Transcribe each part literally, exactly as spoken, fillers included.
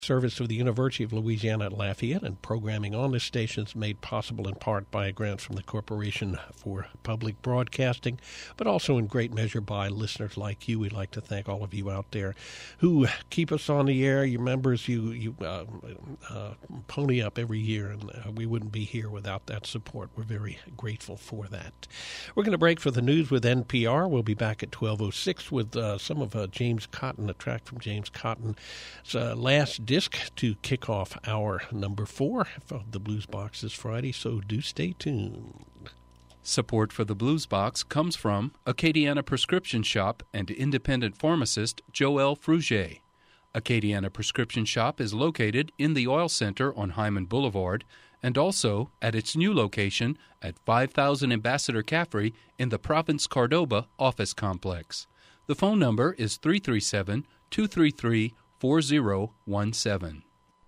Service of the University of Louisiana at Lafayette, and programming on this station is made possible in part by a grant from the Corporation for Public Broadcasting, but also in great measure by listeners like you. We'd like to thank all of you out there who keep us on the air. Your members, you you uh, uh, pony up every year, and uh, we wouldn't be here without that support. We're very grateful for that. We're going to break for the news with N P R. We'll be back at twelve oh six with uh, some of uh, James Cotton, a track from James Cotton's uh, last disc to kick off hour number four of the Blues Box this Friday, so do stay tuned. Support for the Blues Box comes from Acadiana Prescription Shop and independent pharmacist Joël Frugier. Acadiana Prescription Shop is located in the Oil Center on Hyman Boulevard and also at its new location at five thousand Ambassador Caffrey in the Province Cordoba office complex. The phone number is three three seven, two three three, four zero one seven.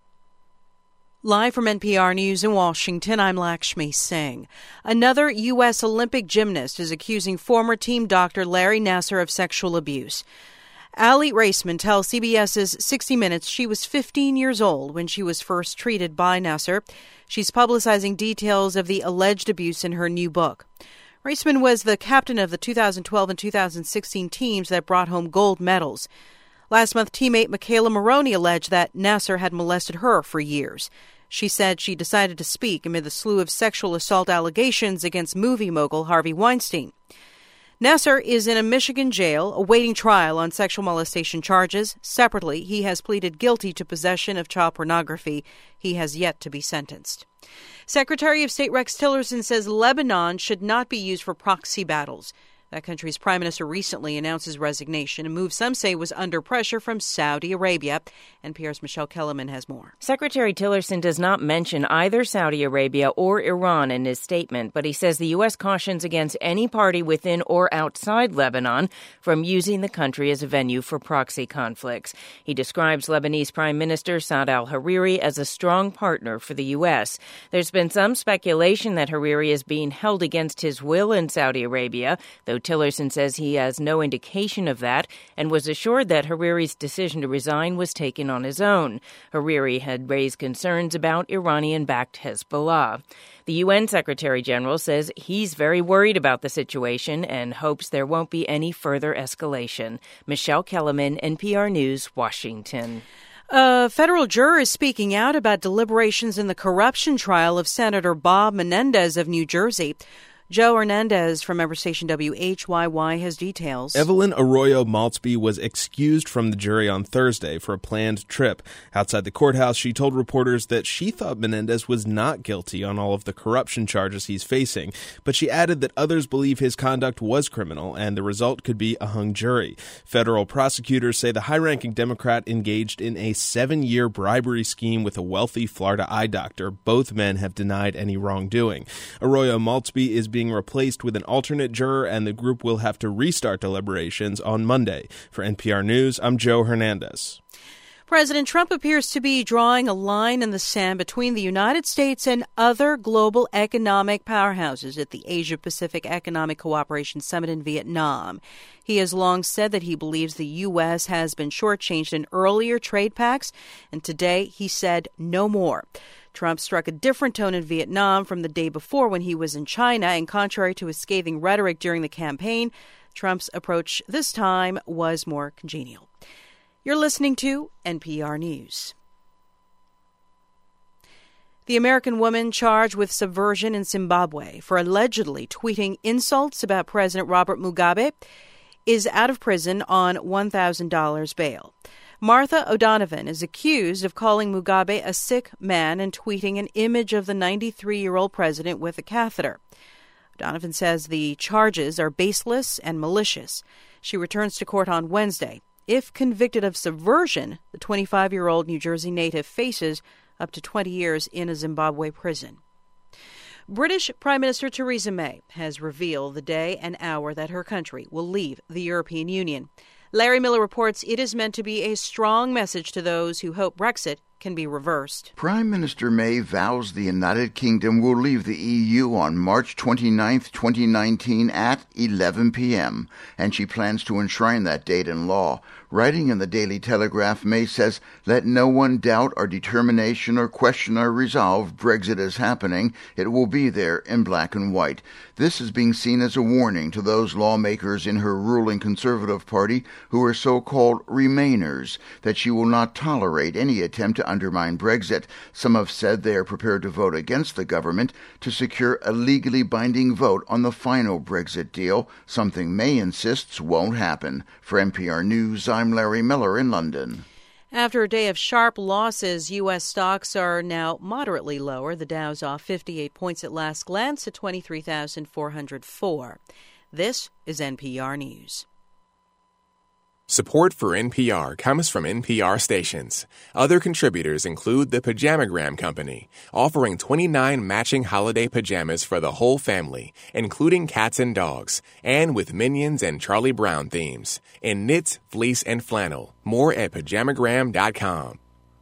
Live from N P R News in Washington, I'm Lakshmi Singh. Another U S Olympic gymnast is accusing former team doctor Larry Nassar of sexual abuse. Allie Raceman tells CBS's sixty minutes she was fifteen years old when she was first treated by Nassar. She's publicizing details of the alleged abuse in her new book. Raceman was the captain of the two thousand twelve and two thousand sixteen teams that brought home gold medals. Last month, teammate Michaela Maroney alleged that Nassar had molested her for years. She said she decided to speak amid the slew of sexual assault allegations against movie mogul Harvey Weinstein. Nassar is in a Michigan jail awaiting trial on sexual molestation charges. Separately, he has pleaded guilty to possession of child pornography. He has yet to be sentenced. Secretary of State Rex Tillerson says Lebanon should not be used for proxy battles. That country's prime minister recently announced his resignation, a move some say was under pressure from Saudi Arabia. N P R's Michelle Kellerman has more. Secretary Tillerson does not mention either Saudi Arabia or Iran in his statement, but he says the U S cautions against any party within or outside Lebanon from using the country as a venue for proxy conflicts. He describes Lebanese Prime Minister Saad al-Hariri as a strong partner for the U S. There's been some speculation that Hariri is being held against his will in Saudi Arabia, though Tillerson says he has no indication of that and was assured that Hariri's decision to resign was taken on his own. Hariri had raised concerns about Iranian-backed Hezbollah. The U N Secretary-General says he's very worried about the situation and hopes there won't be any further escalation. Michelle Kellerman, N P R News, Washington. A federal juror is speaking out about deliberations in the corruption trial of Senator Bob Menendez of New Jersey. Joe Hernandez from member station W H Y Y has details. Evelyn Arroyo Maltzby was excused from the jury on Thursday for a planned trip. Outside the courthouse, she told reporters that she thought Menendez was not guilty on all of the corruption charges he's facing, but she added that others believe his conduct was criminal and the result could be a hung jury. Federal prosecutors say the high-ranking Democrat engaged in a seven-year bribery scheme with a wealthy Florida eye doctor. Both men have denied any wrongdoing. Arroyo Maltzby is being replaced with an alternate juror, and the group will have to restart deliberations on Monday. For N P R News, I'm Joe Hernandez. President Trump appears to be drawing a line in the sand between the United States and other global economic powerhouses at the Asia-Pacific Economic Cooperation Summit in Vietnam. He has long said that he believes the U S has been shortchanged in earlier trade pacts, and today he said no more. Trump struck a different tone in Vietnam from the day before when he was in China, and contrary to his scathing rhetoric during the campaign, Trump's approach this time was more congenial. You're listening to N P R News. The American woman charged with subversion in Zimbabwe for allegedly tweeting insults about President Robert Mugabe is out of prison on one thousand dollars bail. Martha O'Donovan is accused of calling Mugabe a sick man and tweeting an image of the ninety-three-year-old president with a catheter. O'Donovan says the charges are baseless and malicious. She returns to court on Wednesday. If convicted of subversion, the twenty-five-year-old New Jersey native faces up to twenty years in a Zimbabwe prison. British Prime Minister Theresa May has revealed the day and hour that her country will leave the European Union. Larry Miller reports it is meant to be a strong message to those who hope Brexit can be reversed. Prime Minister May vows the United Kingdom will leave the E U on March twenty-ninth, twenty nineteen at eleven p.m., and she plans to enshrine that date in law. Writing in the Daily Telegraph, May says, "Let no one doubt our determination or question our resolve. Brexit is happening. It will be there in black and white." This is being seen as a warning to those lawmakers in her ruling Conservative Party who are so-called Remainers, that she will not tolerate any attempt to undermine Brexit. Some have said they are prepared to vote against the government to secure a legally binding vote on the final Brexit deal, something May insists won't happen. For N P R News, I'm Larry Miller in London. After a day of sharp losses, U S stocks are now moderately lower. The Dow's off fifty-eight points at last glance at twenty-three thousand four hundred four. This is N P R News. Support for N P R comes from N P R stations. Other contributors include the Pajamagram Company, offering twenty-nine matching holiday pajamas for the whole family, including cats and dogs, and with Minions and Charlie Brown themes, in knits, fleece, and flannel. More at pajamagram dot com.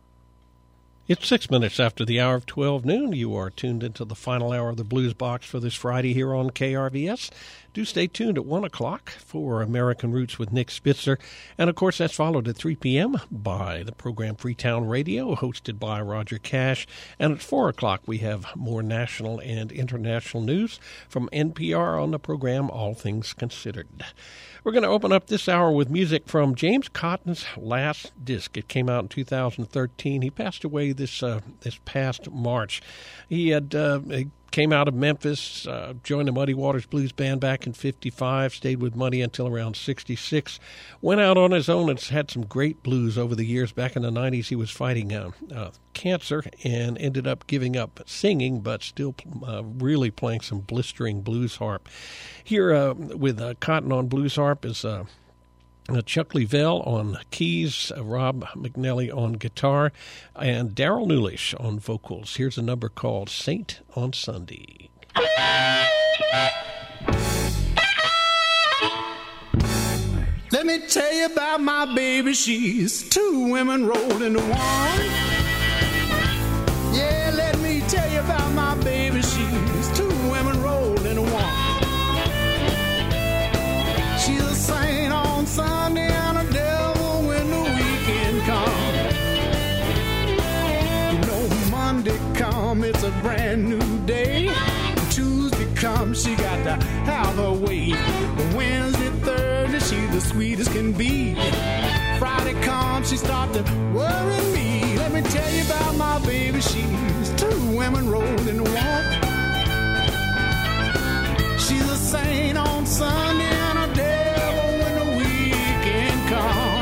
It's six minutes after the hour of twelve noon. You are tuned into the final hour of the Blues Box for this Friday here on K R V S. Do stay tuned at one o'clock for American Roots with Nick Spitzer. And, of course, that's followed at three p.m. by the program Freetown Radio, hosted by Roger Cash. And at four o'clock, we have more national and international news from N P R on the program All Things Considered. We're going to open up this hour with music from James Cotton's last disc. It came out in two thousand thirteen. He passed away this uh, this past March. He had uh, he came out of Memphis, uh, joined the Muddy Waters Blues Band back in fifty-five, stayed with Muddy until around sixty-six, went out on his own and had some great blues over the years. Back in the nineties, he was fighting uh, uh, cancer and ended up giving up singing, but still uh, really playing some blistering blues harp. Here uh, with uh, Cotton on blues harp is uh, Chuck Leavell on keys, uh, Rob McNally on guitar, and Daryl Newlish on vocals. Here's a number called Saint on Sunday. Let me tell you about my baby. She's two women rolled into one. Yeah, let me tell you about my baby. She's two women rolled into one. She's a saint on Sunday and a devil when the weekend comes. You know, Monday come, it's a brand new day. Tuesday comes, she got to have her way. Wednesday, Thursday, she the sweetest can be. Friday comes, she start to worry me. Let me tell you about my baby. She's two women rolled into one. She's a saint on Sunday and a devil when the weekend comes.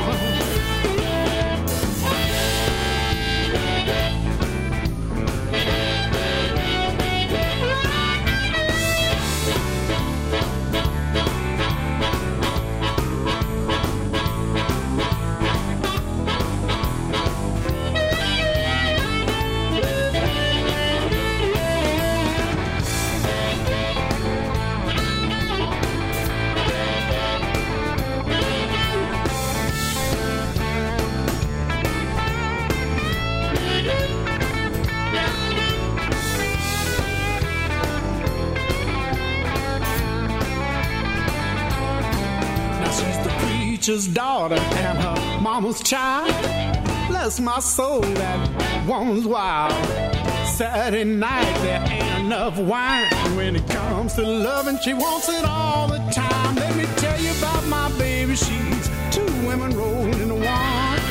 Daughter and her mama's child. Bless my soul, that woman's wild. Saturday night there ain't enough wine. When it comes to loving, she wants it all the time. Let me tell you about my baby. She's two women rolled into one.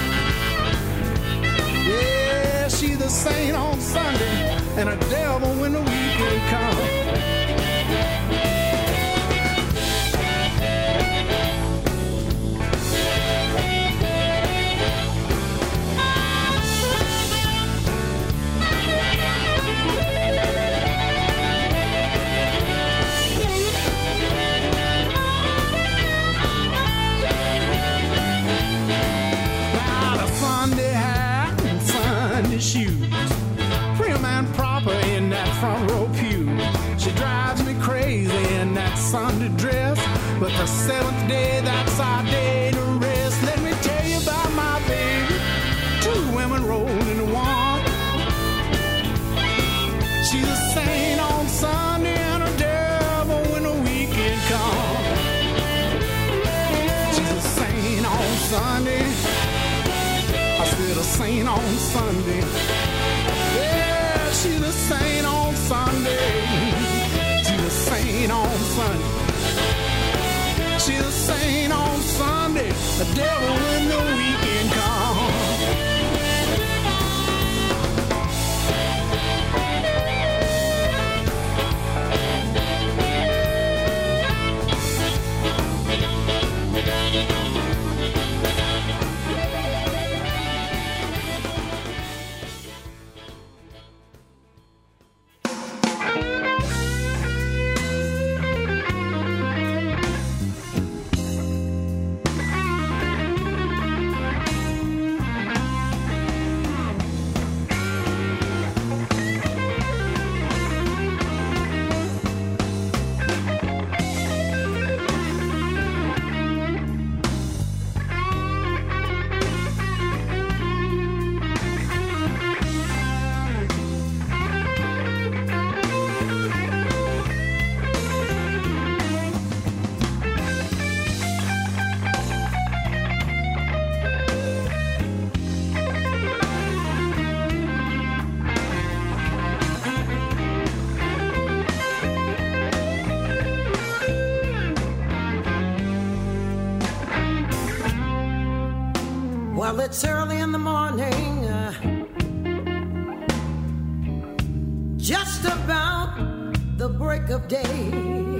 Yeah, she's a saint on Sunday and a devil when the weekend comes. Shoes, prim and proper in that front row pew. She drives me crazy in that Sunday dress, but the seventh day, that's our day to rest. Let me tell you about my baby. Two women rolled into one. on Sunday. Yeah, she's a saint on Sunday. She's a saint on Sunday. She's a saint on Sunday. The devil when the weekend comes. Well, it's early in the morning, uh, just about the break of day.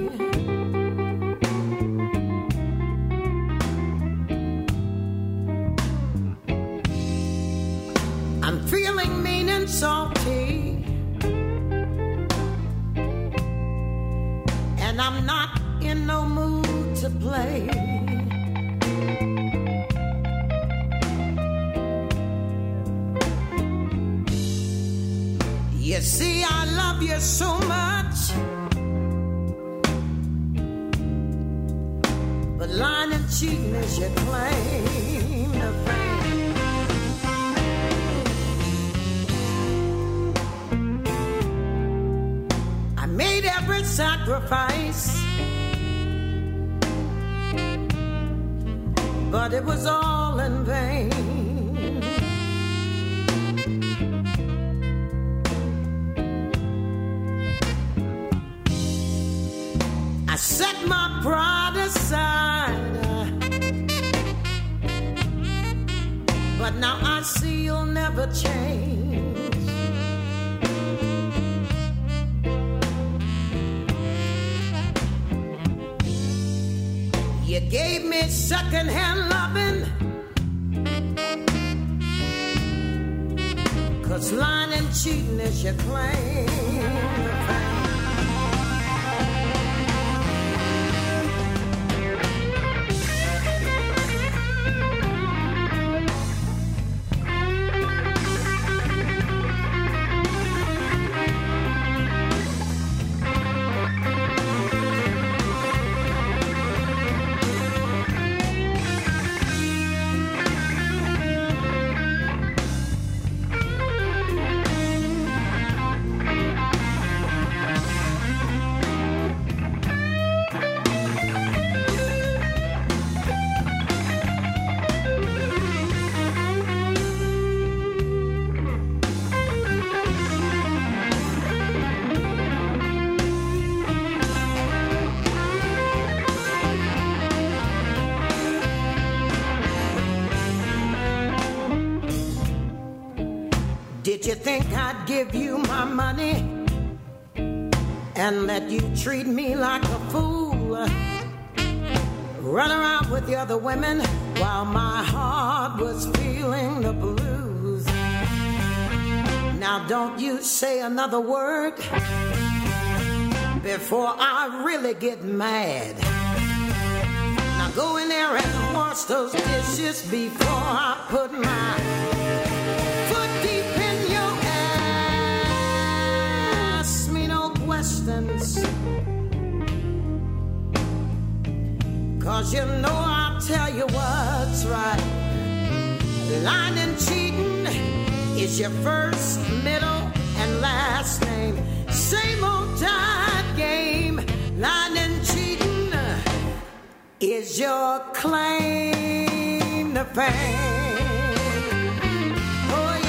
I'm feeling mean and salty, and I'm not in no mood to play. You see, I love you so much, but lying and cheating is your claim to fame. I made every sacrifice, but it was all in vain. Set my pride aside, but now I see you'll never change. You gave me secondhand loving, 'cause lying and cheating is your claim to fame. Did you think I'd give you my money and let you treat me like a fool? Run around with the other women while my heart was feeling the blues. Now don't you say another word before I really get mad. Now go in there and wash those dishes before I put my foot deep in your ass. Me no questions, 'cause you know I'll tell you what's right. Lying and cheating is your first, middle, and last name. Same old tired game. Lying and cheating is your claim to fame. Oh, yeah.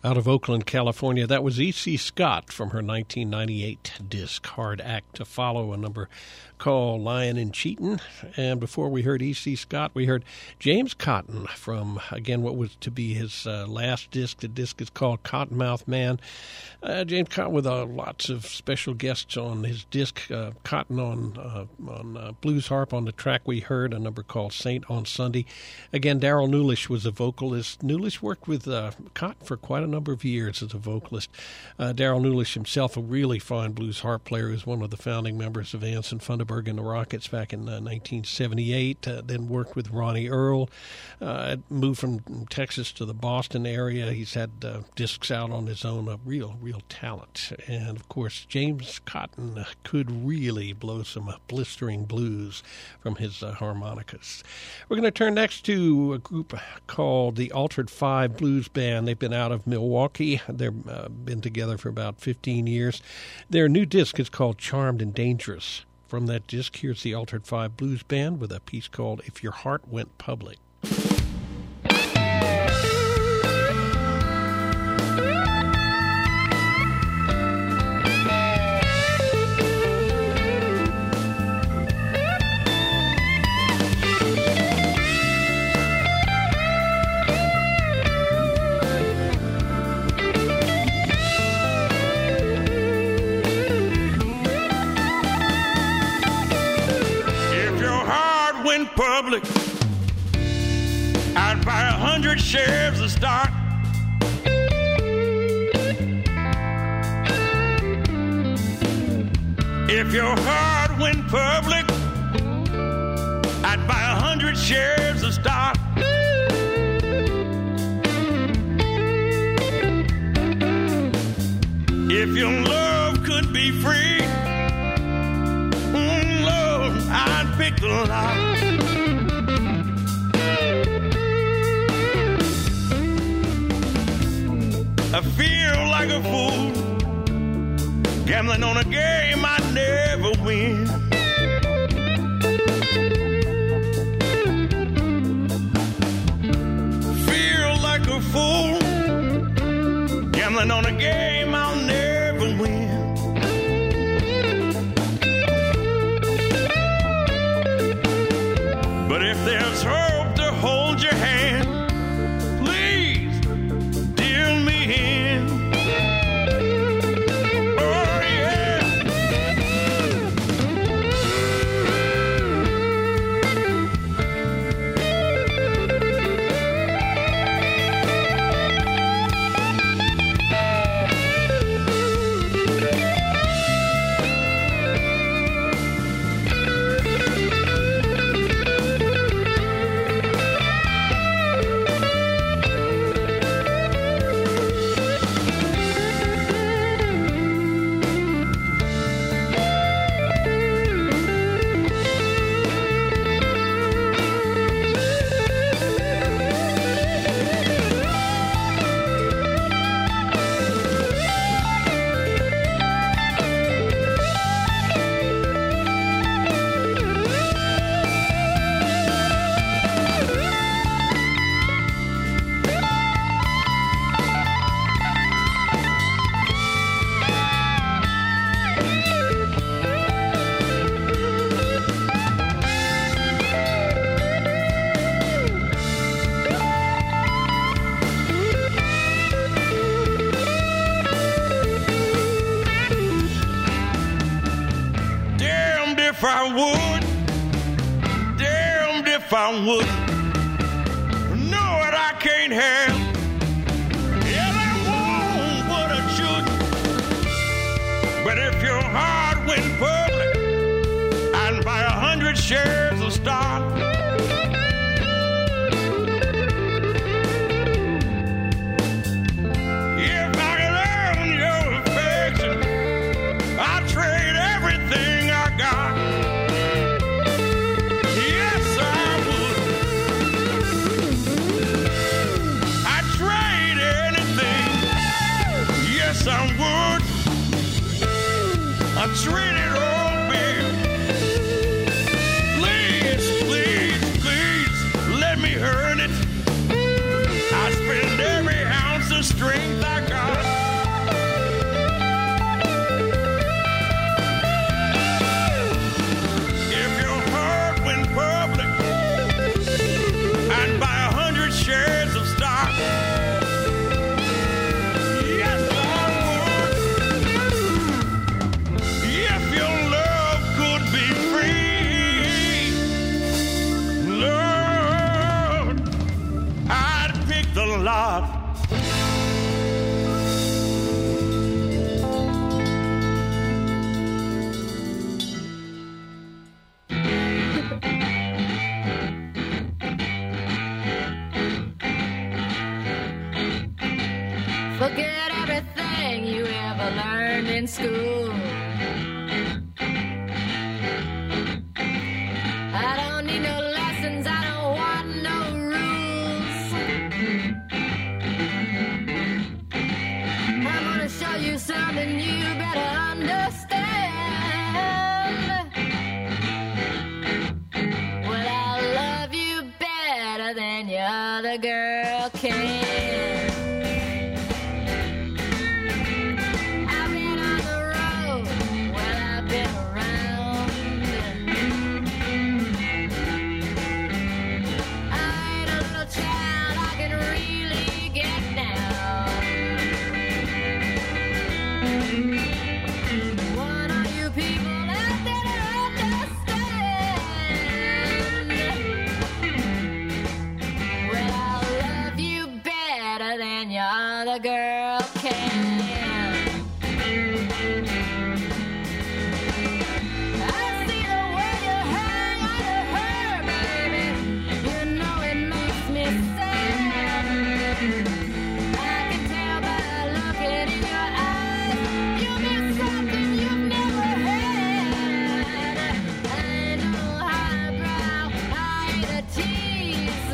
Out of Oakland, California, that was E C. Scott from her nineteen ninety-eight disc, Hard Act to Follow, a number called Lyin' and Cheatin'. And before we heard E C. Scott, we heard James Cotton from, again, what was to be his uh, last disc. The disc is called Cottonmouth Man. Uh, James Cotton with uh, lots of special guests on his disc. Uh, Cotton on uh, on uh, blues harp on the track we heard, a number called Saint on Sunday. Again, Darrell Nulish was a vocalist. Nulish worked with uh, Cotton for quite a number of years as a vocalist. Uh, Darrell Nulish himself, a really fine blues harp player, is one of the founding members of Anson Funderburg and the Rockets back in uh, nineteen seventy-eight, uh, then worked with Ronnie Earl, uh, moved from Texas to the Boston area. He's had uh, discs out on his own, a real, real talent. And, of course, James Cotton could really blow some uh, blistering blues from his uh, harmonicas. We're going to turn next to a group called the Altered Five Blues Band. They've been out of Milwaukee. They've uh, been together for about fifteen years. Their new disc is called Charmed and Dangerous. From that disc, here's the Altered Five Blues Band with a piece called If Your Heart Went Public. Public, I'd buy a hundred shares of stock. If your heart went public, I'd buy a hundred shares of stock. If your love could be free, mm, Lord, I'd pick the lock. I feel like a fool gambling on a game I never win. Feel like a fool gambling on a game I'll never win. But if there's hope to hold your hand, if I would, damned if I would. Know what I can't have. Yeah, I won't, but I should. But if your heart went public, I'd buy a hundred shares of stock. If I could earn your affection, I'd trade everything I got. Yes, I would. I'd trade anything. Yes, I would. I'd trade it all, babe. Please. school. I don't need no lessons, I don't want no rules. I'm gonna show you something you better understand. Well, I love you better than your other girl can. Girl can. I see the way you hang on to her, baby. You know it makes me sad. I can tell by looking in your eyes, you miss something you've never had. I ain't no highbrow, I ain't a tease.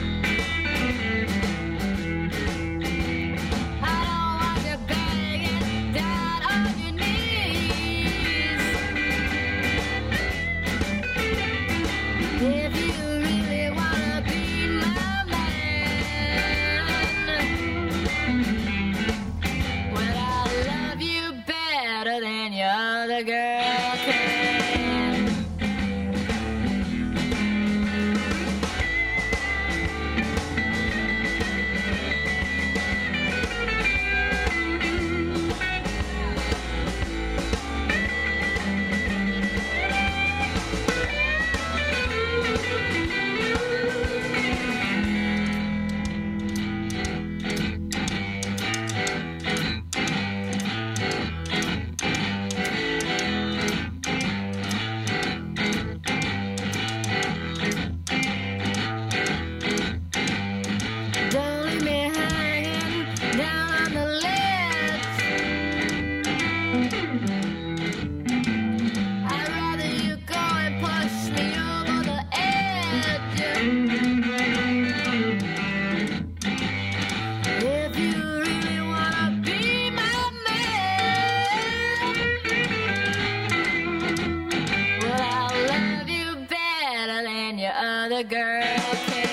Other girl can.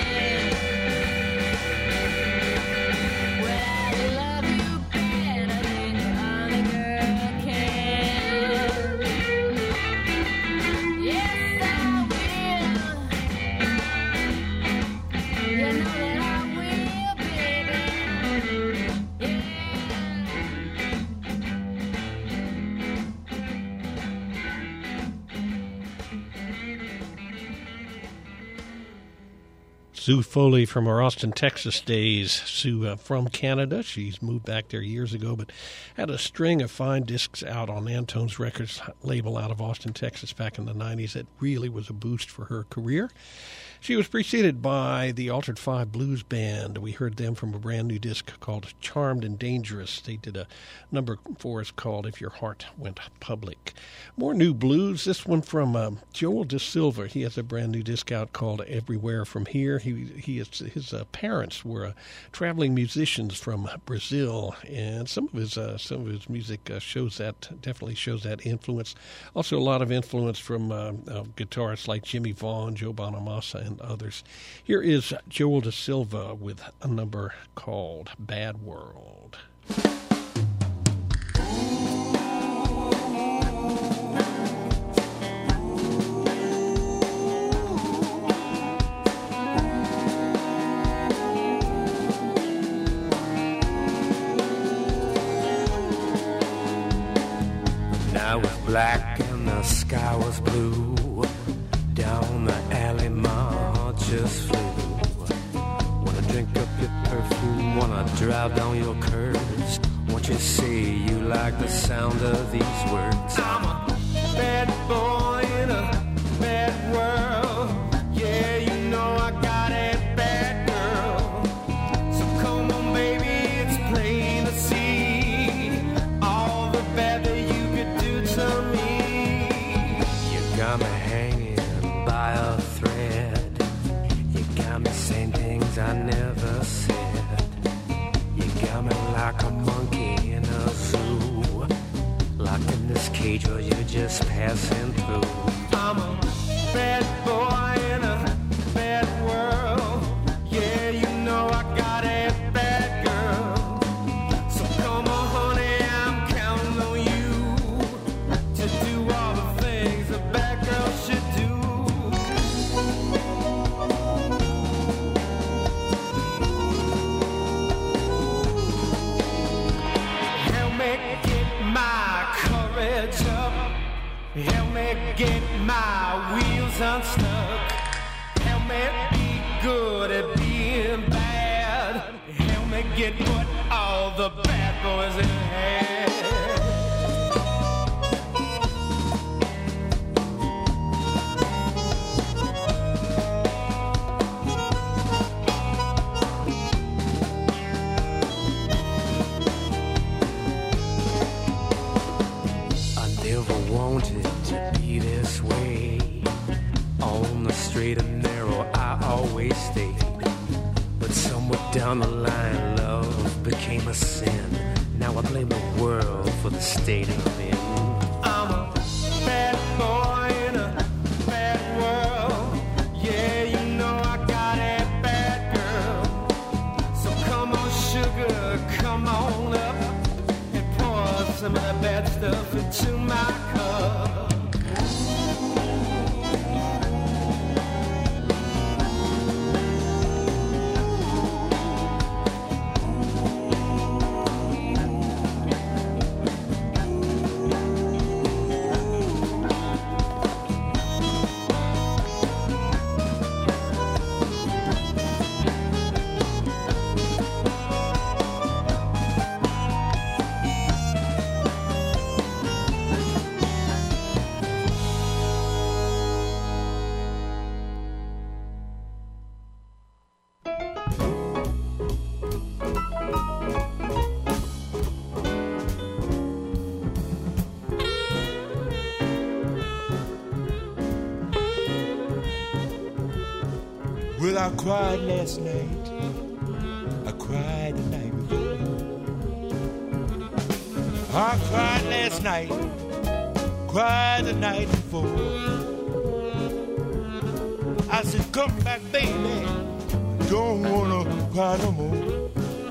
Well, I love you better than your other girl can. Yes, I will. You know that I will, baby. Yeah. Sue Foley from her Austin, Texas days. Sue uh, from Canada. She's moved back there years ago, but had a string of fine discs out on Antone's Records label out of Austin, Texas back in the nineties. That really was a boost for her career. She was preceded by the Altered Five Blues Band. We heard them from a brand new disc called Charmed and Dangerous. They did a number for us called If Your Heart Went Public. More new blues. This one from um, Joel De Silva. He has a brand new disc out called Everywhere From Here. He he is, his uh, parents were uh, traveling musicians from Brazil, and some of his uh, some of his music uh, shows that definitely shows that influence. Also, a lot of influence from uh, uh, guitarists like Jimmy Vaughn, Joe Bonamassa, and others. Here is Joel De Silva with a number called Bad World. Now it was black and the sky was blue. Down the alley, my heart just flew. Wanna drink up your perfume, wanna drive down your curves. Won't you say you like the sound of these words? I'm a bad boy in a bad world. Yeah, you know I got a bad girl. So come on, baby, it's plain to see all the bad me hanging by a thread. You got me saying things I never said. You got me like a monkey in a zoo, locked in this cage where you're just passing through. I'm a bad boy in a bad world. Yeah, you know I got a bad girl. So come on, honey, I'm counting on you to do all the things a bad girl should do. Help me get my courage up. Help me get my wheels unstuck. Help me be good at being bad. Help me get what all the bad boys in had. I never wanted to be this way. On the straight and narrow, I always stayed. But somewhere down the line, love became a sin. Now I blame the world for the state I'm in. I'm a bad boy in a bad world. Yeah, you know I got a bad girl. So come on, sugar, come on up and pour some of that bad stuff into my cup. Well, I cried last night. I cried the night before. I cried last night. Cried the night before. I said, come back, baby. Don't wanna cry no more.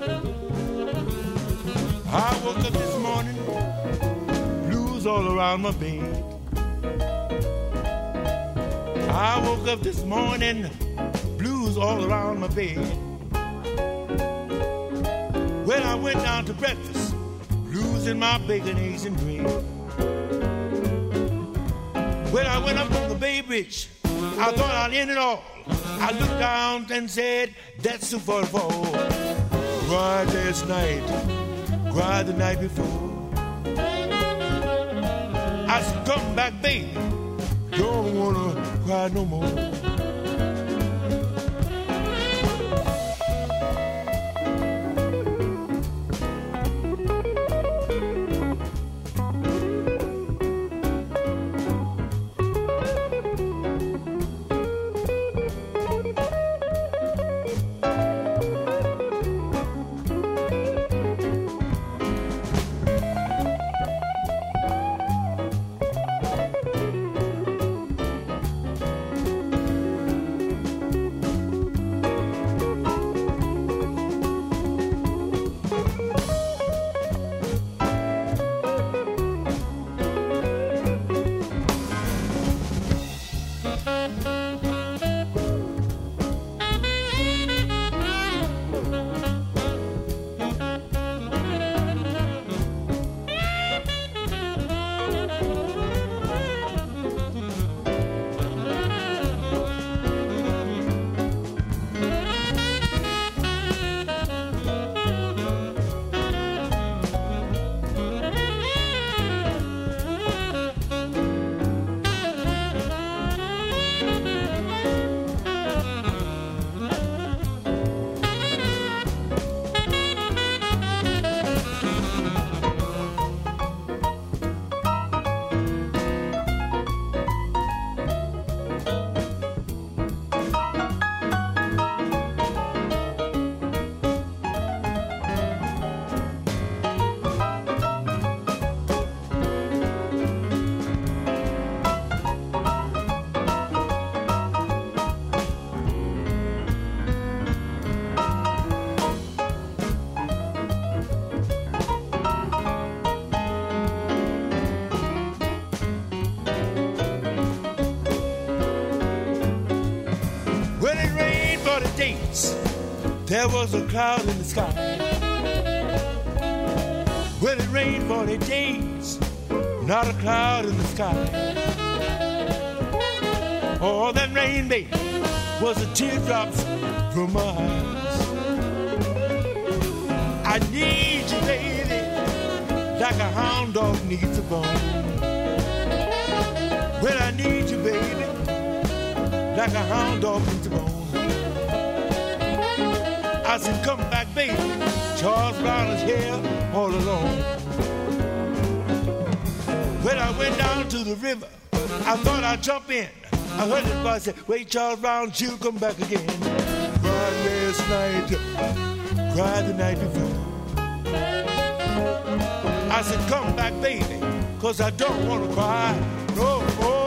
I woke up this morning, blues all around my bed. I woke up this morning, blues all around my bed. When I went down to breakfast, blues in my bacon, eggs, and bread. When I went up on the Bay Bridge, I thought I'd end it all. I looked down and said, that's too far to fall. Cried last night, cried the night before. I said, come back, baby, don't wanna cry no more. there was a cloud in the sky. Well, it rained forty days, not a cloud in the sky. Oh, that rain, baby, was the teardrops from my eyes. I need you, baby, like a hound dog needs a bone. Well, I need you, baby, like a hound dog needs a bone. I said, come back, baby, Charles Brown is here all alone. When I went down to the river, I thought I'd jump in. I heard the voice say, wait, Charles Brown, she'll come back again. Cried last night, cried the night before. I said, come back, baby, cause I don't want to cry no more.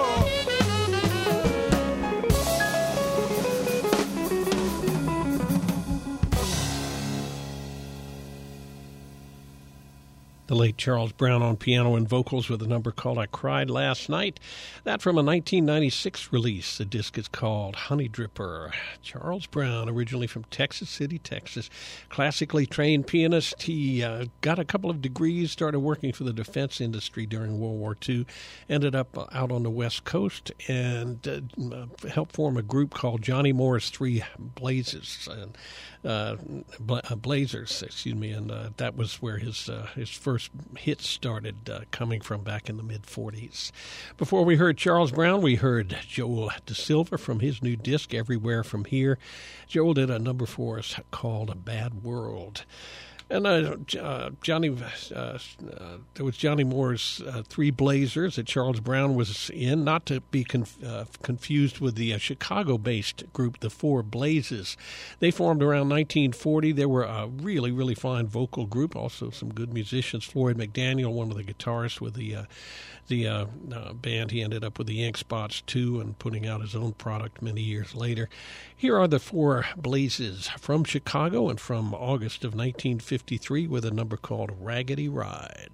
The late Charles Brown on piano and vocals with a number called I Cried Last Night. That from a nineteen ninety-six release. The disc is called Honey Dripper. Charles Brown, originally from Texas City, Texas. Classically trained pianist. He uh, got a couple of degrees, started working for the defense industry during World War Two, ended up uh, out on the West Coast, and uh, helped form a group called Johnny Moore's Three Blazes. And, uh, Bla- uh, Blazers, excuse me, and uh, that was where his uh, his first hits started uh, coming from back in the mid-forties. Before we heard Charles Brown, we heard Joel Da Silva from his new disc, Everywhere From Here. Joel did a number for us called A Bad World. And uh, uh, Johnny, uh, uh, there was Johnny Moore's uh, Three Blazers that Charles Brown was in, not to be conf- uh, confused with the uh, Chicago-based group, the Four Blazes. They formed around nineteen forty. They were a really, really fine vocal group, also some good musicians. Floyd McDaniel, one of the guitarists with the uh, the uh, uh, band. He ended up with the Ink Spots, too, and putting out his own product many years later. Here are the Four Blazes from Chicago and from August of nineteen fifty-three with a number called Raggedy Ride.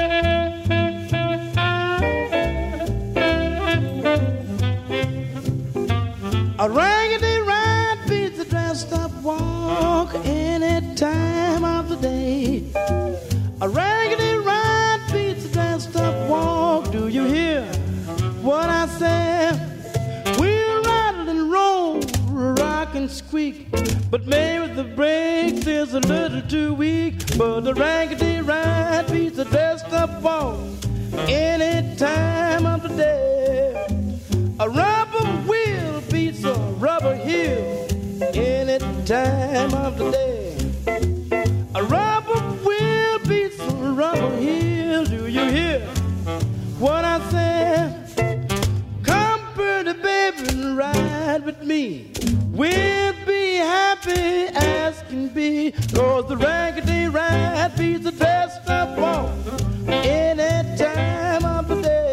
A raggedy ride beats a dressed up walk any time of the day. A raggedy ride beats a dressed up walk. Do you hear what I say? We'll rattle and roll, rock and squeak, but maybe the brakes is a little too weak. But the raggedy ride beats a dressed up walk any time of the day. A rubber wheel beats a rubber heel any time of the day. A rubber wheel beats a rubber heel. Do you hear what I say? Come, pretty baby, and ride with me. We'll be happy as can be, 'cause the raggedy ride beats the dressed up walk any time of the day.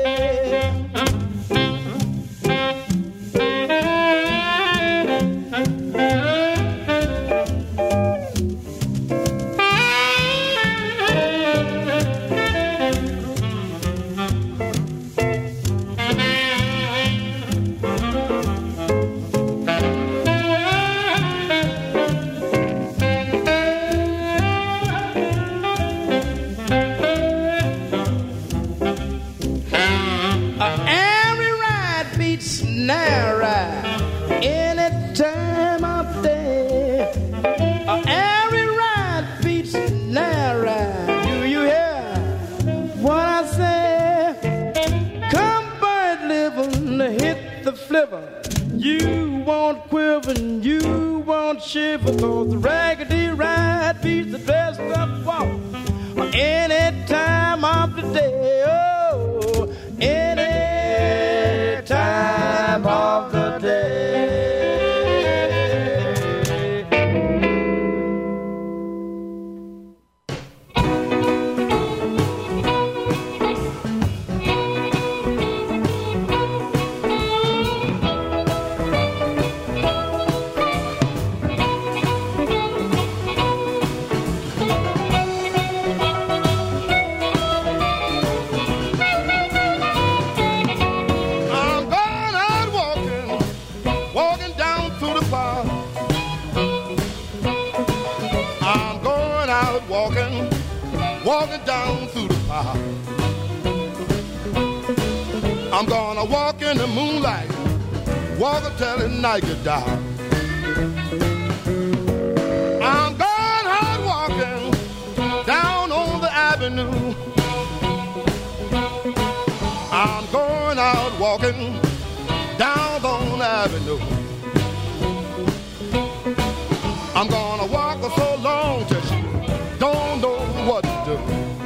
You won't quiver and you won't shiver, 'cause the raggedy ride beats the dressed up walk any time of the day. Oh, any time of the day. in the moonlight, walking till the night get dark. I'm going out walking down on the avenue. I'm going out walking down on the avenue. I'm gonna walk so long till she don't know what to do.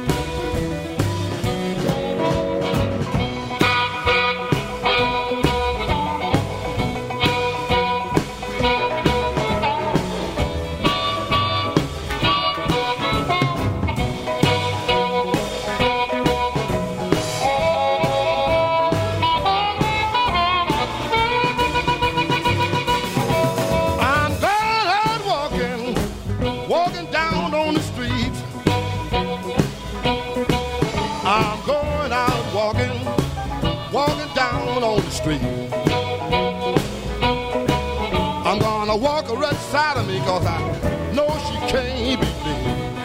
I'm gonna walk her right side of me, cause I know she can't be big.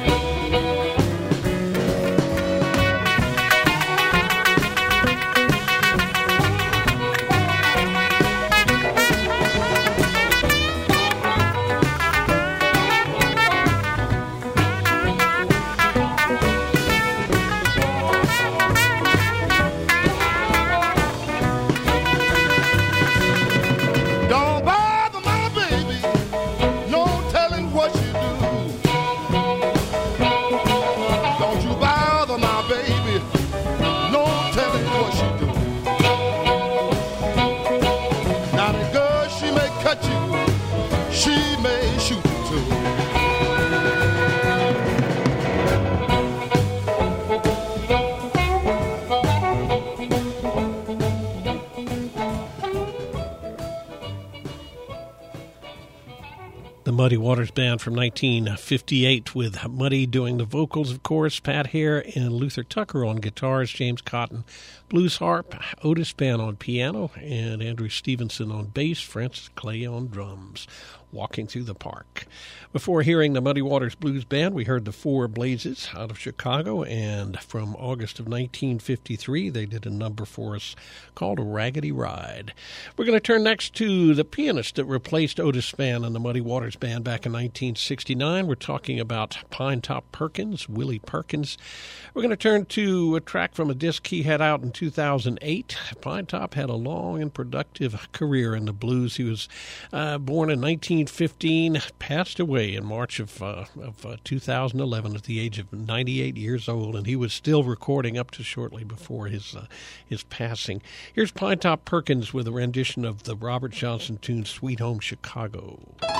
Muddy Waters Band from nineteen fifty-eight with Muddy doing the vocals, of course, Pat Hare and Luther Tucker on guitars, James Cotton blues harp, Otis Band on piano, and Andrew Stevenson on bass, Francis Clay on drums. Walking Through the Park. Before hearing the Muddy Waters Blues Band, we heard the Four Blazes out of Chicago, and from August of nineteen fifty-three, they did a number for us called A Raggedy Ride. We're going to turn next to the pianist that replaced Otis Spann in the Muddy Waters Band back in nineteen sixty-nine. We're talking about Pine Top Perkins, Willie Perkins. We're going to turn to a track from a disc he had out in two thousand eight. Pine Top had a long and productive career in the blues. He was uh, born in nineteen fifteen, passed away in March of, uh, of uh, two thousand eleven at the age of ninety-eight years old, and he was still recording up to shortly before his uh, his passing. Here's Pine Top Perkins with a rendition of the Robert Johnson tune Sweet Home Chicago.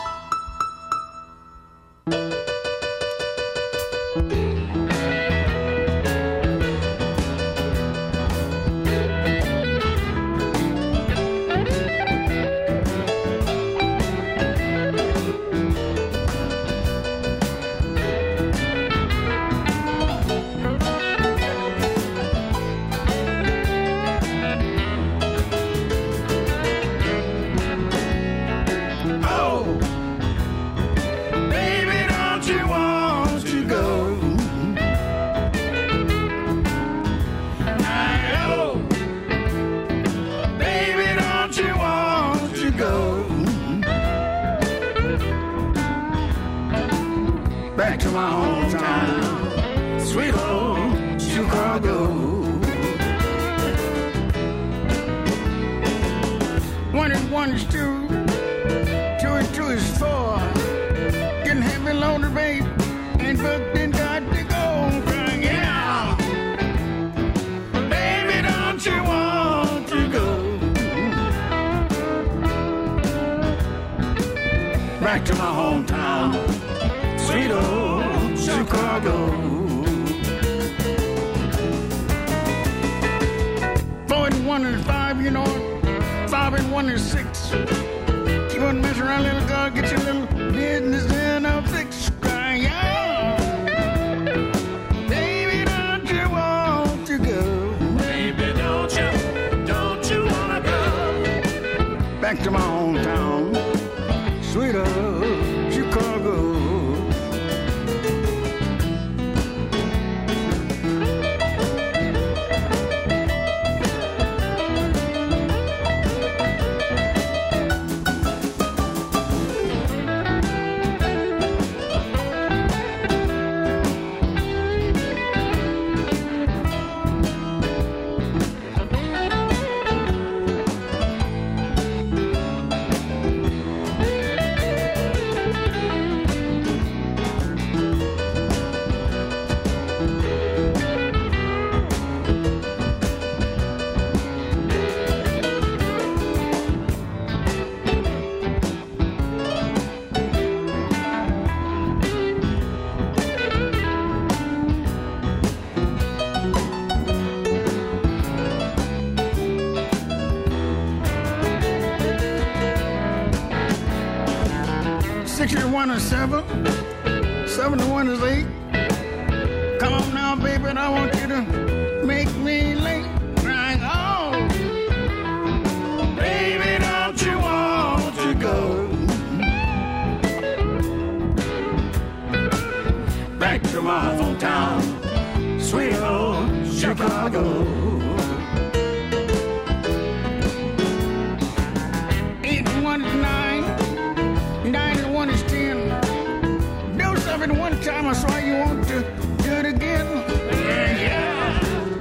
Back to my hometown, sweet old Chicago. Four and one is five, you know, five and one is six. You want to mess around, little girl, get your little business in a fix. Crying out, baby, don't you want to go? Baby, don't you, don't you want to go? Back to my hometown, sweet old Chicago. Six is one is seven. Seven to one is eight. Come on now, baby, and I want you to make me late. Right on. Baby, don't you want to go back to my hometown, sweet old Chicago? Eight and one is nine. Nine and one is ten. Do something one time, I swear you want to do it again. Yeah, yeah.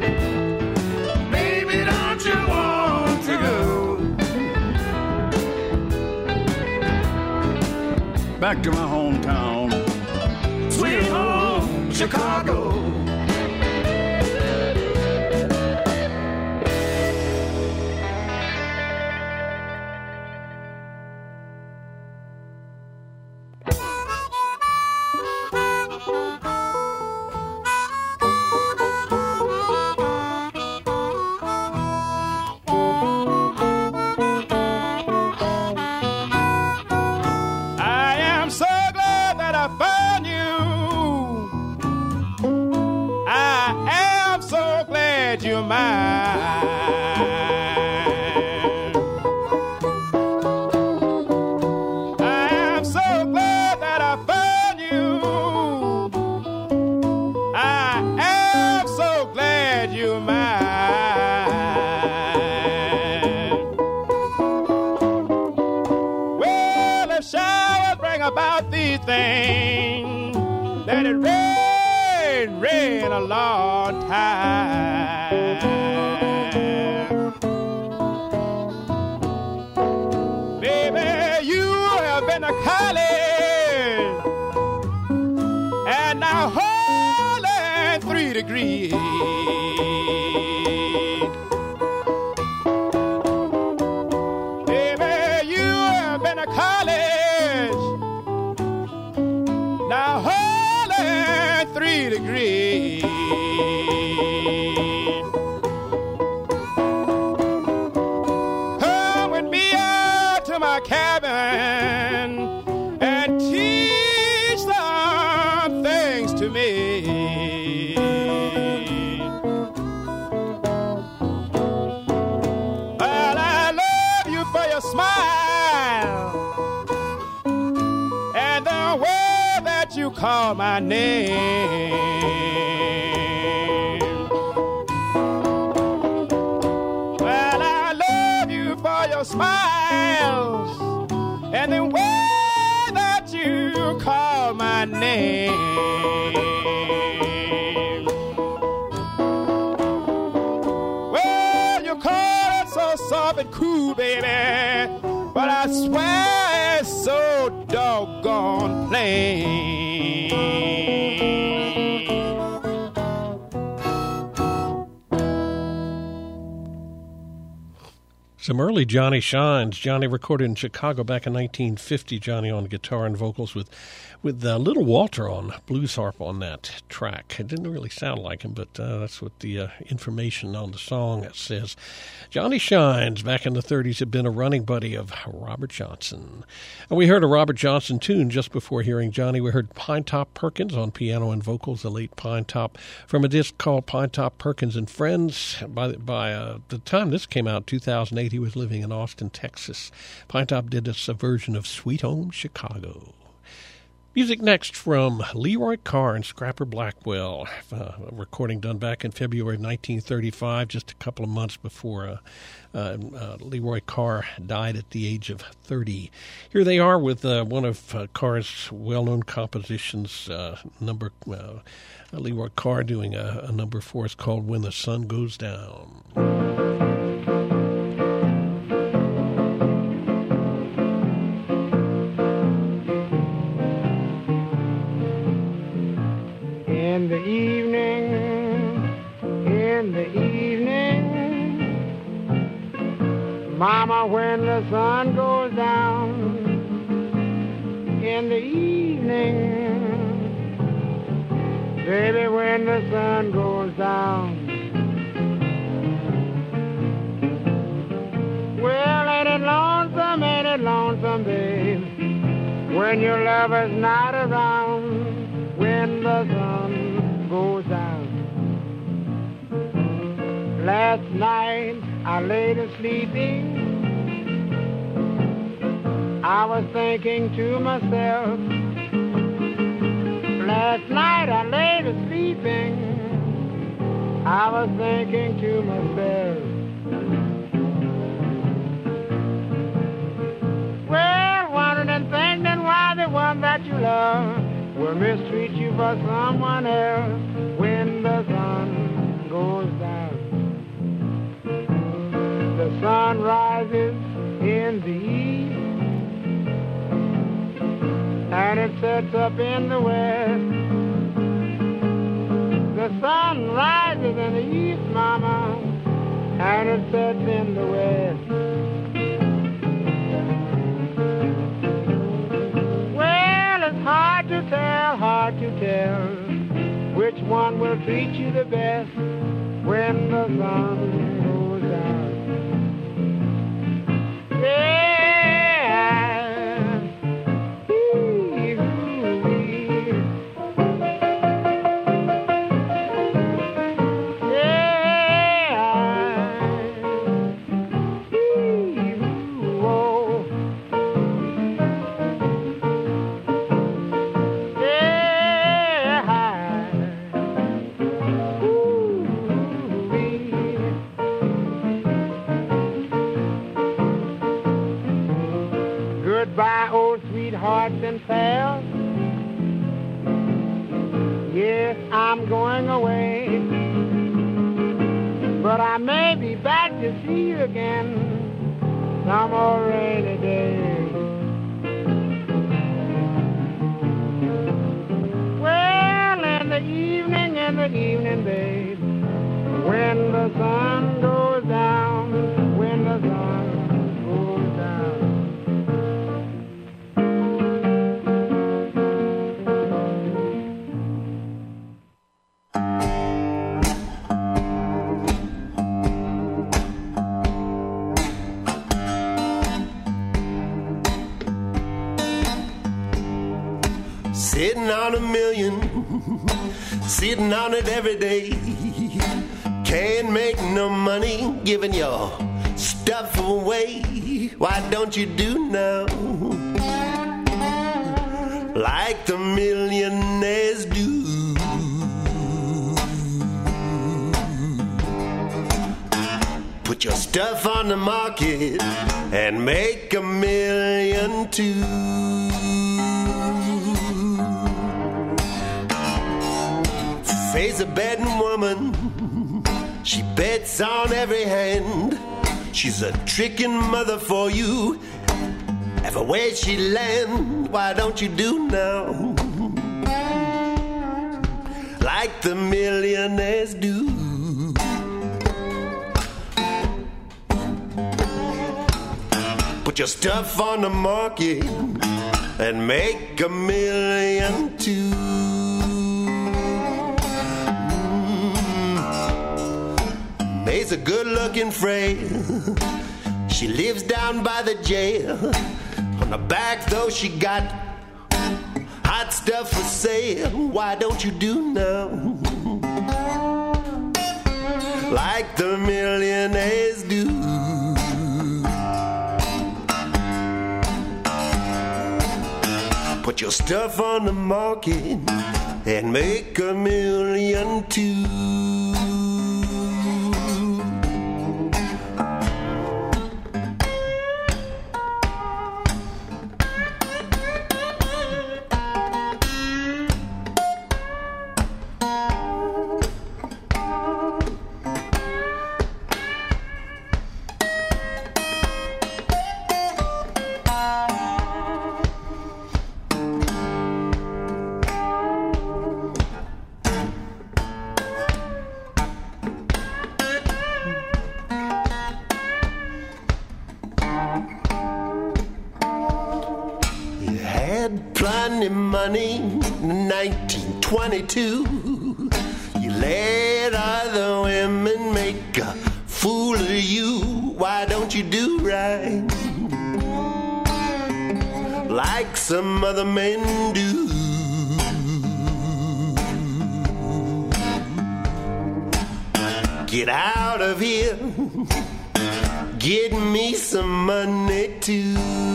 Baby, don't you want to go back to my hometown, sweet home Chicago? Call my name. Well, I love you for your smiles and the way that you call my name. Well, you call it so soft and cool, baby, but I swear it's so doggone plain. Some early Johnny Shines. Johnny recorded in Chicago back in nineteen fifty. Johnny on guitar and vocals with with uh, Little Walter on blues harp on that track. It didn't really sound like him, but uh, that's what the uh, information on the song says. Johnny Shines, back in the thirties, had been a running buddy of Robert Johnson. And we heard a Robert Johnson tune just before hearing Johnny. We heard Pinetop Perkins on piano and vocals, the late Pinetop, from a disc called Pinetop Perkins and Friends. By, by uh, the time this came out, two thousand eight, he was living in Austin, Texas. Pinetop did us a version of Sweet Home Chicago. Music next from Leroy Carr and Scrapper Blackwell, uh, a recording done back in February of nineteen thirty-five, just a couple of months before uh, uh, uh, Leroy Carr died at the age of thirty. Here they are with uh, one of uh, Carr's well-known compositions, uh, number uh, Leroy Carr doing a, a number for us called When the Sun Goes Down. In the evening, in the evening, Mama, when the sun goes down, in the evening, baby, when the sun goes down. Well, ain't it lonesome, ain't it lonesome, babe, when when your lover's not around, when the sun goes down. Last night I laid a sleeping, I was thinking to myself. Last night I laid a sleeping, I was thinking to myself. Well, wondering and thinking why the one that you love will mistreat you for someone else when the sun goes down. The sun rises in the east and it sets up in the west. The sun rises in the east, mama, and it sets in the west. Well, it's hard to tell, hard to tell which one will treat you the best when the sun goes down. Yeah. Goodbye, old sweethearts and pals. Yes, I'm going away, but I may be back to see you again some more rainy day. Well, in the evening, in the evening, babe, when the sun goes down, when the sun goes down. Sitting on a million, sitting on it every day. Can't make no money giving your stuff away. Why don't you do now like the millionaires do? Put your stuff on the market and make a million too. Face a betting woman, she bets on every hand. She's a tricking mother for you. Everywhere she land, why don't you do now like the millionaires do? Put your stuff on the market and make a million too. May's a good-looking frail. She lives down by the jail. On the back, though, she got hot stuff for sale. Why don't you do now like the millionaires do? Put your stuff on the market and make a million too. Money in nineteen twenty-two. You let other women make a fool of you. Why don't you do right like some other men do. Get out of here, get me some money too.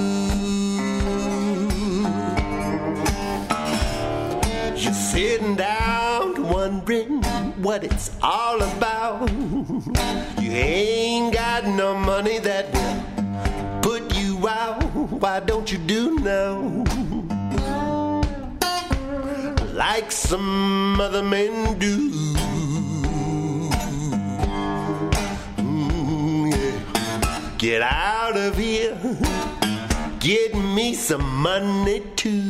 You're sitting down wondering what it's all about. You ain't got no money that will put you out. Why don't you do now like some other men do? Mm, yeah. Get out of here, get me some money too.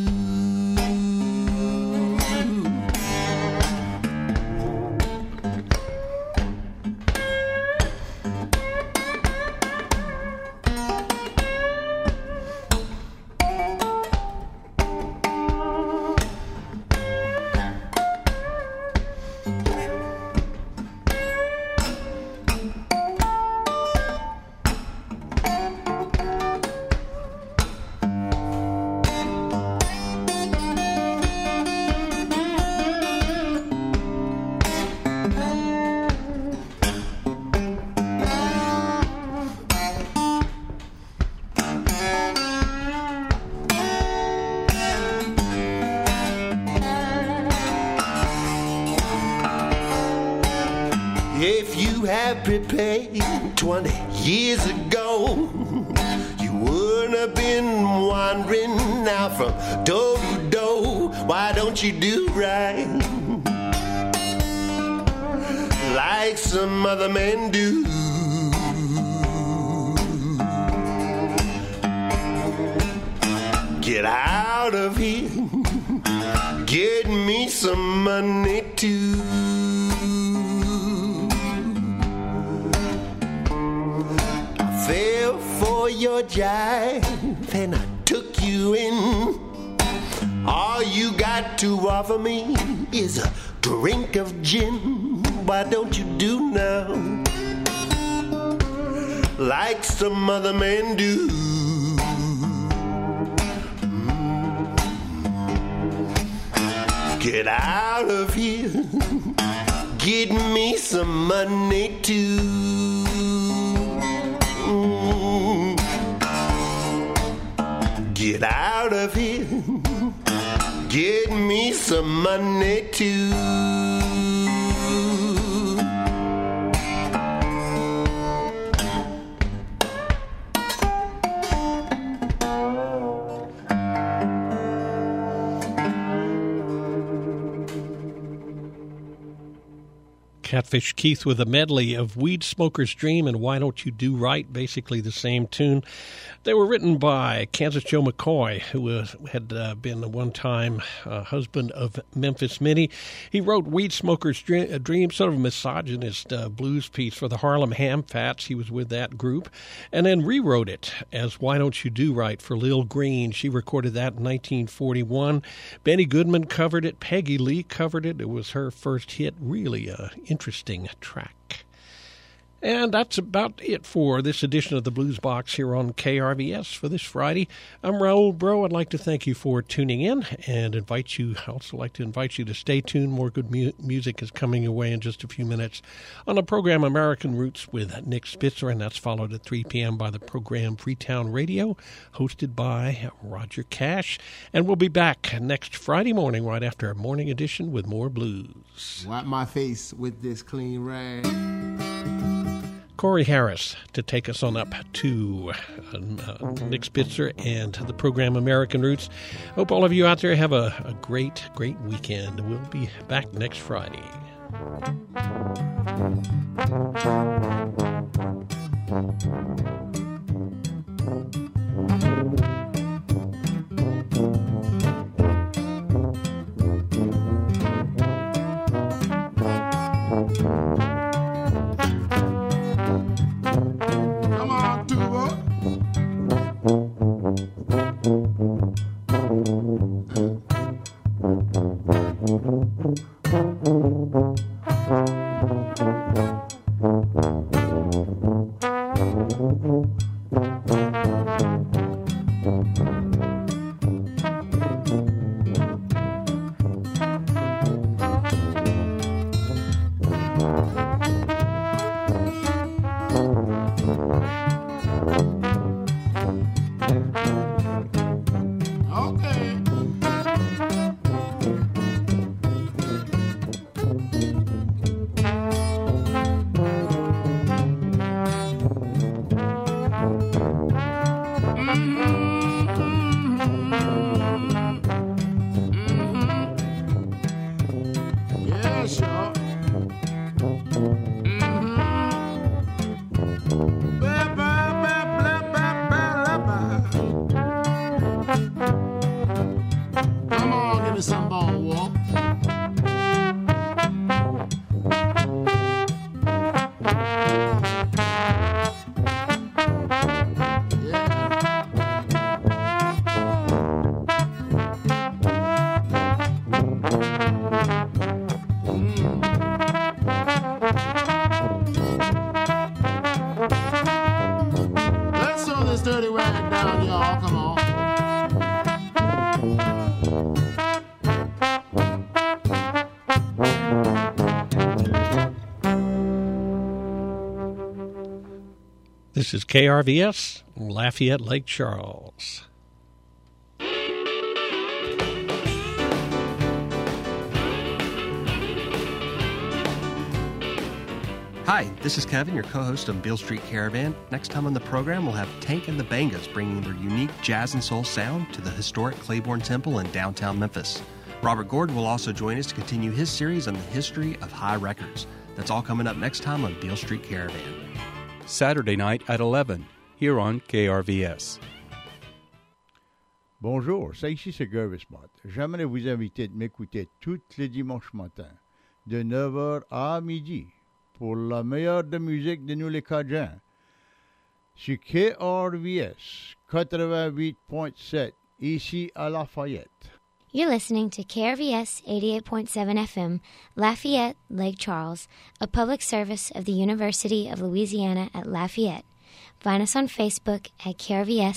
If you had prepared twenty years ago, you wouldn't have been wandering now from door to door. Why don't you do right like some other men do? Get out of here, get me some money too. Fell for your jive and I took you in. All you got to offer me is a drink of gin. Why don't you do now like some other men do? Get out of here, get me some money too. Get out of here, get me some money too. Catfish Keith with a medley of Weed Smoker's Dream and Why Don't You Do Right, basically the same tune. They were written by Kansas Joe McCoy, who was, had uh, been the one-time uh, husband of Memphis Minnie. He wrote Weed Smoker's Dream, sort of a misogynist uh, blues piece for the Harlem Ham-Fats. He was with that group. And then rewrote it as Why Don't You Do Right for Lil Green. She recorded that in nineteen forty-one. Benny Goodman covered it. Peggy Lee covered it. It was her first hit. Really uh, interesting track. And that's about it for this edition of the Blues Box here on K R V S for this Friday. I'm Raul Bro. I'd like to thank you for tuning in and invite you, I also like to invite you to stay tuned. More good mu- music is coming your way in just a few minutes on the program American Roots with Nick Spitzer, and that's followed at three p.m. by the program Freetown Radio, hosted by Roger Cash. And we'll be back next Friday morning right after our morning edition with more blues. Wipe my face with this clean rag. Corey Harris to take us on up to uh, Nick Spitzer and the program American Roots. Hope all of you out there have a, a great, great weekend. We'll be back next Friday. Mm-hmm. it down, y'all. Come on. This is K R V S, Lafayette, Lake Charles. Hi, this is Kevin, your co-host of Beale Street Caravan. Next time on the program, we'll have Tank and the Bangas bringing their unique jazz and soul sound to the historic Claiborne Temple in downtown Memphis. Robert Gordon will also join us to continue his series on the history of high records. That's all coming up next time on Beale Street Caravan. Saturday night at eleven, here on K R V S. Bonjour, c'est ici c'est Gervis Mott. J'aimerais vous inviter de m'écouter tous les dimanches matins, de neuf heures à midi, pour la meilleure de musique de nous les Cajuns, sur K R V S quatre-vingt-huit point sept, ici à Lafayette. You're listening to K R V S eighty-eight point seven F M, Lafayette, Lake Charles, a public service of the University of Louisiana at Lafayette. Find us on Facebook at K R V S